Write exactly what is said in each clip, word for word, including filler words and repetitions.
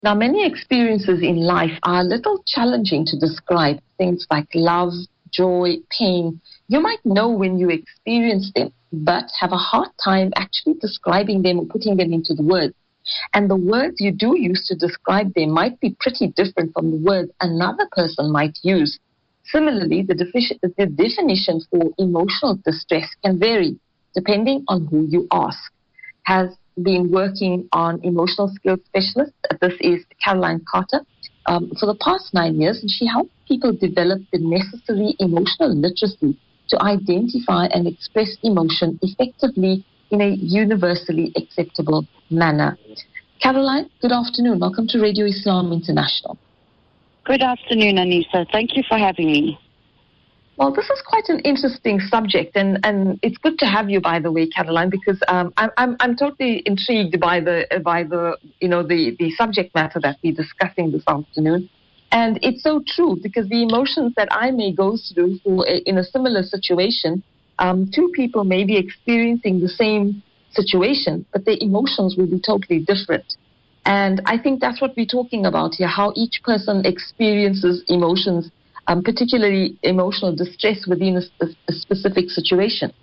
Now, many experiences in life are a little challenging to describe. Things like love, joy, pain. You might know when you experience them, but have a hard time actually describing them or putting them into the words. And the words you do use to describe them might be pretty different from the words another person might use. Similarly, the, defi- the definition for emotional distress can vary depending on who you ask. Has been working on emotional skills specialist. This is Caroline Carter. Um, for the past nine years, and she helps people develop the necessary emotional literacy to identify and express emotion effectively in a universally acceptable manner. Caroline, good afternoon. Welcome to Radio Islam International. Good afternoon, Anissa. Thank you for having me. Well, this is quite an interesting subject, and, and it's good to have you, by the way, Caroline, because um, I'm, I'm I'm totally intrigued by the by the you know the, the subject matter that we're discussing this afternoon, and it's so true because the emotions that I may go through for a, in a similar situation, um, two people may be experiencing the same situation, but their emotions will be totally different. And I think that's what we're talking about here: how each person experiences emotions. Um, particularly emotional distress within a, a specific situation.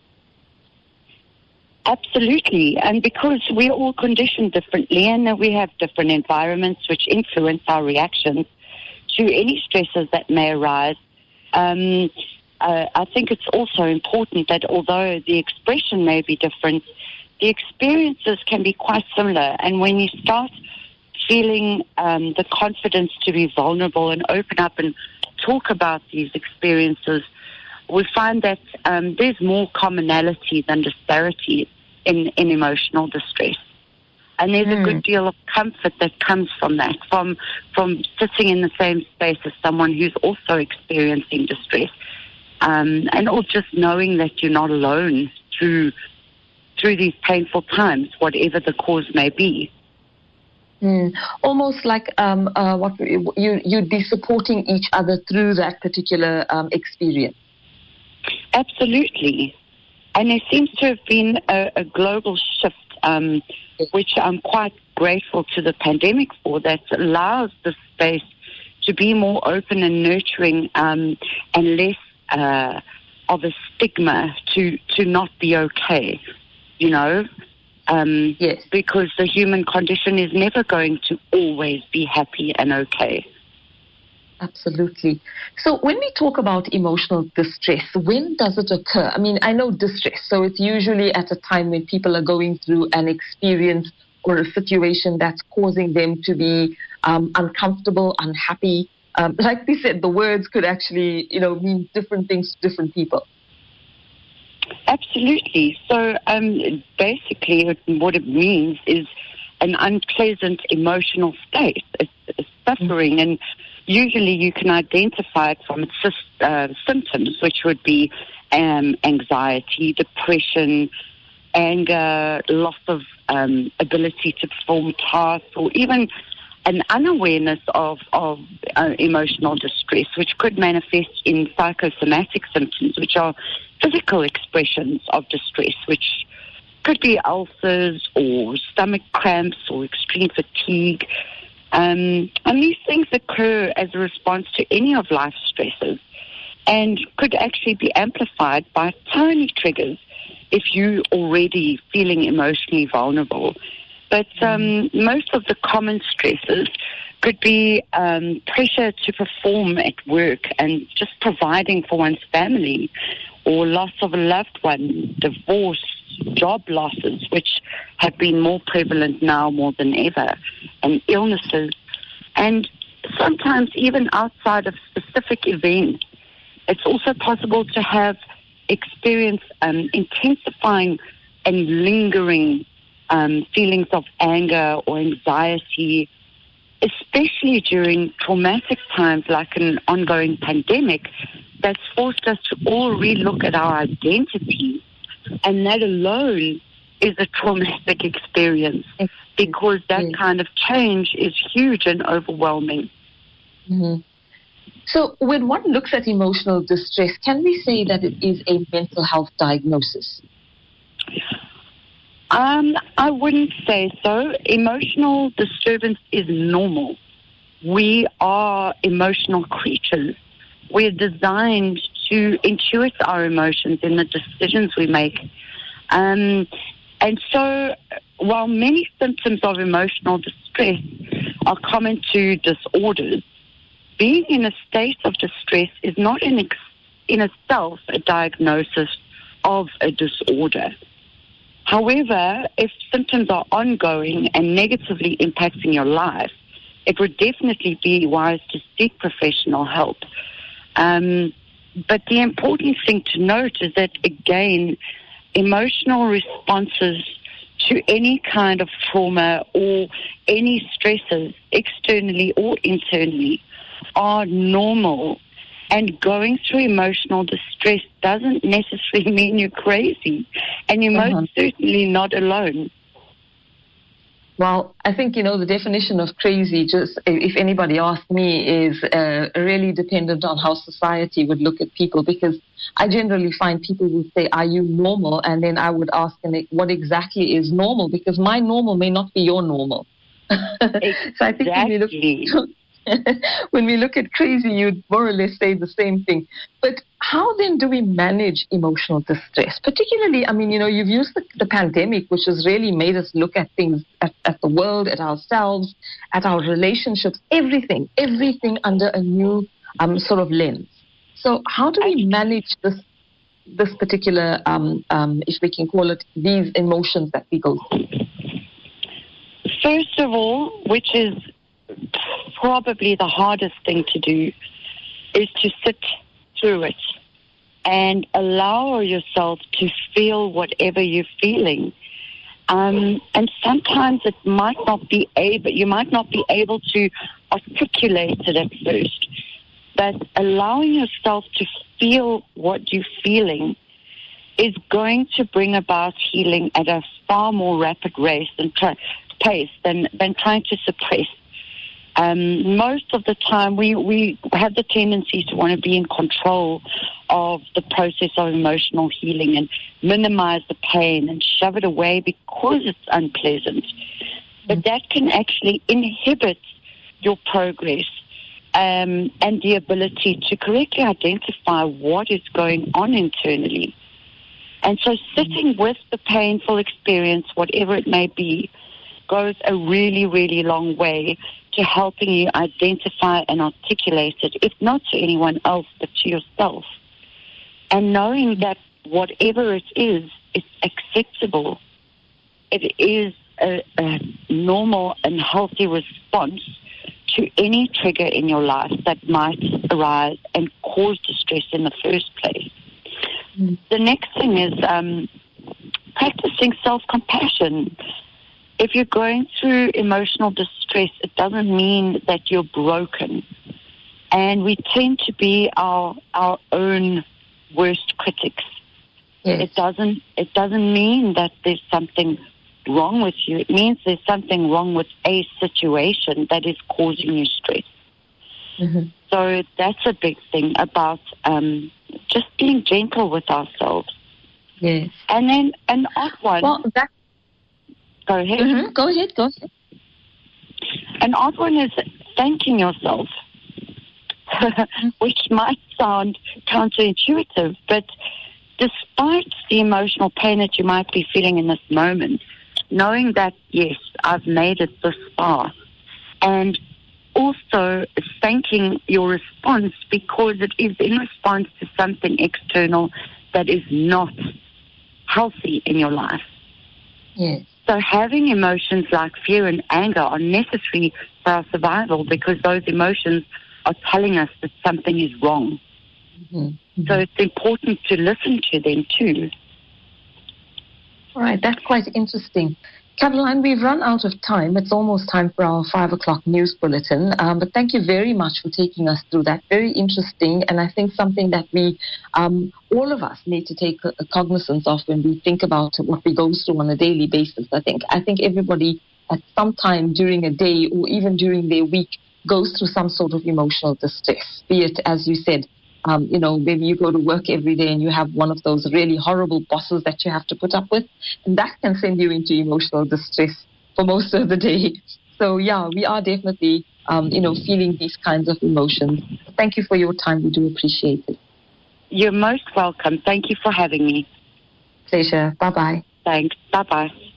Absolutely, and because we're all conditioned differently and we have different environments which influence our reactions to any stresses that may arise, um, uh, I think it's also important that although the expression may be different, the experiences can be quite similar. And when you start feeling um, the confidence to be vulnerable and open up and talk about these experiences, we find that um, there's more commonality than disparity in, in emotional distress. And there's mm. a good deal of comfort that comes from that, from from sitting in the same space as someone who's also experiencing distress. Um, and or just knowing that you're not alone through through these painful times, whatever the cause may be. Mm. Almost like um, uh, what you, you'd be supporting each other through that particular um, experience. Absolutely. And there seems to have been a, a global shift, um, which I'm quite grateful to the pandemic for, that allows the space to be more open and nurturing um, and less uh, of a stigma to, to not be okay, you know? Um, yes. Because the human condition is never going to always be happy and okay. Absolutely. So when we talk about emotional distress, when does it occur? I mean, I know distress, so it's usually at a time when people are going through an experience or a situation that's causing them to be um, uncomfortable, unhappy. Um, like we said, the words could actually, you know, mean different things to different people. Absolutely. So um, basically what it means is an unpleasant emotional state, it's, it's suffering, mm-hmm. and usually you can identify it from its uh, symptoms, which would be um, anxiety, depression, anger, loss of um, ability to perform tasks, or even an unawareness of, of uh, emotional distress, which could manifest in psychosomatic symptoms, which are physical expressions of distress, which could be ulcers or stomach cramps or extreme fatigue. Um, and these things occur as a response to any of life's stresses and could actually be amplified by tiny triggers if you're already feeling emotionally vulnerable. But um, most of the common stresses could be um, pressure to perform at work and just providing for one's family, or loss of a loved one, divorce, job losses, which have been more prevalent now more than ever, and illnesses. And sometimes even outside of specific events, it's also possible to have experience um, intensifying and lingering um, feelings of anger or anxiety, especially during traumatic times like an ongoing pandemic that's forced us to all relook at our identity. And that alone is a traumatic experience because that yes. kind of change is huge and overwhelming. Mm-hmm. So when one looks at emotional distress, can we say that it is a mental health diagnosis? Um, I wouldn't say so. Emotional disturbance is normal. We are emotional creatures. We're designed to intuit our emotions in the decisions we make. Um, and so while many symptoms of emotional distress are common to disorders, being in a state of distress is not in, ex- in itself a diagnosis of a disorder. However, if symptoms are ongoing and negatively impacting your life, it would definitely be wise to seek professional help. Um, but the important thing to note is that, again, emotional responses to any kind of trauma or any stresses, externally or internally, are normal. And going through emotional distress doesn't necessarily mean you're crazy, and you're uh-huh. most certainly not alone. Well, I think, you know, the definition of crazy, just if anybody asked me, is uh, really dependent on how society would look at people, because I generally find people would say, are you normal? And then I would ask them, what exactly is normal? Because my normal may not be your normal. Exactly. So I think when we look when we look at crazy, you'd more or less say the same thing. But how then do we manage emotional distress? Particularly, I mean, you know, you've used the, the pandemic, which has really made us look at things, at, at the world, at ourselves, at our relationships, everything, everything under a new um, sort of lens. So how do we manage this this particular, um, um, if we can call it, these emotions that we go through? First of all, which is probably the hardest thing to do, is to sit through it and allow yourself to feel whatever you're feeling. Um, and sometimes it might not be able, you might not be able to articulate it at first, but allowing yourself to feel what you're feeling is going to bring about healing at a far more rapid rate than try, pace than, than trying to suppress. Um, most of the time, we, we have the tendency to want to be in control of the process of emotional healing and minimize the pain and shove it away because it's unpleasant. But that can actually inhibit your progress um, and the ability to correctly identify what is going on internally. And so sitting with the painful experience, whatever it may be, goes a really, really long way to helping you identify and articulate it, if not to anyone else, but to yourself. And knowing that whatever it is, it's acceptable. It is a, a normal and healthy response to any trigger in your life that might arise and cause distress in the first place. Mm. The next thing is um, practicing self-compassion. If you're going through emotional distress, it doesn't mean that you're broken. And we tend to be our our own worst critics. Yes. It doesn't it doesn't mean that there's something wrong with you. It means there's something wrong with a situation that is causing you stress. Mm-hmm. So that's a big thing about um, just being gentle with ourselves. Yes. And then an odd one. Well, that Go ahead. Mm-hmm. Go ahead, go ahead. An odd one is thanking yourself, which might sound counterintuitive, but despite the emotional pain that you might be feeling in this moment, knowing that, yes, I've made it this far, and also thanking your response because it is in response to something external that is not healthy in your life. Yes. So having emotions like fear and anger are necessary for our survival because those emotions are telling us that something is wrong. Mm-hmm. Mm-hmm. So it's important to listen to them too. All right, that's quite interesting. Caroline, we've run out of time. It's almost time for our five o'clock news bulletin. Um, but thank you very much for taking us through that. Very interesting, and I think something that we, um, all of us, need to take a, a cognizance of when we think about what we go through on a daily basis. I think I think everybody at some time during a day or even during their week goes through some sort of emotional distress, be it, as you said, Um, you know, maybe you go to work every day and you have one of those really horrible bosses that you have to put up with, and that can send you into emotional distress for most of the day. So, yeah, we are definitely, um, you know, feeling these kinds of emotions. Thank you for your time. We do appreciate it. You're most welcome. Thank you for having me. Pleasure. Bye-bye. Thanks. Bye-bye.